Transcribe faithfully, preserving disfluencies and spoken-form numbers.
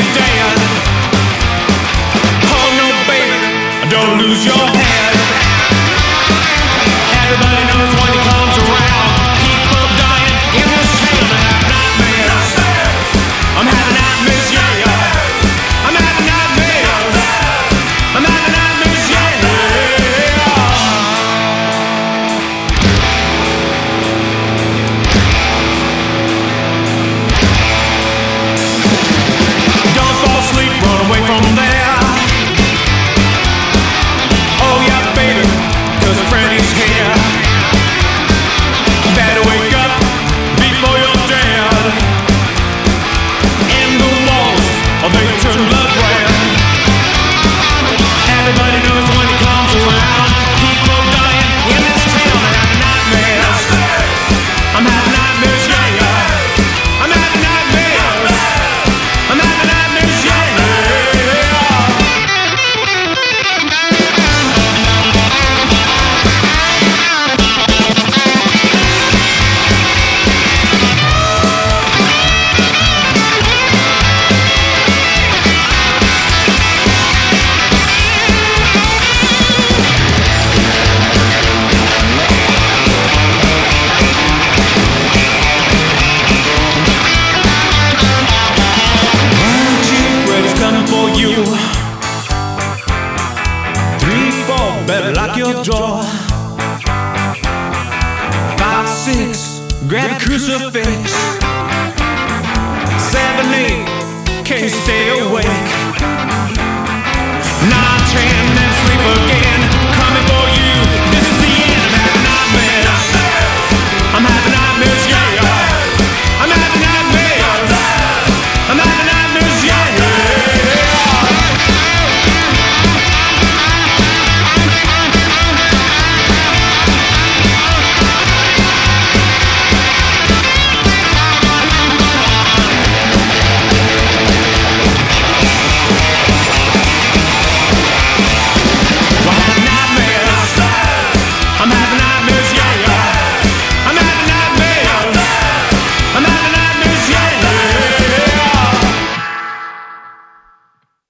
dead. Oh no, baby, don't lose your head. Everybody knows when he comes around, people dying in this town. I have nightmares. I'm having nightmares, yeah, yeah. I'm having nightmares. I'm having nightmares, yeah, yeah. Don't fall asleep, run away from there. Oh yeah, baby, 'cause Freddy's here. Better wake up before you're dead. And the walls, oh, they turn blood red. Everybody knows when he comes around, people dying in this town. I'm having nightmares. I'm having nightmares, yeah, yeah. I'm having nightmares. I'm having nightmares, yeah, yeah. Freddy's coming for you. Three, four, better lock your door. Five, six, grab a crucifix. Seven, eight, can't stay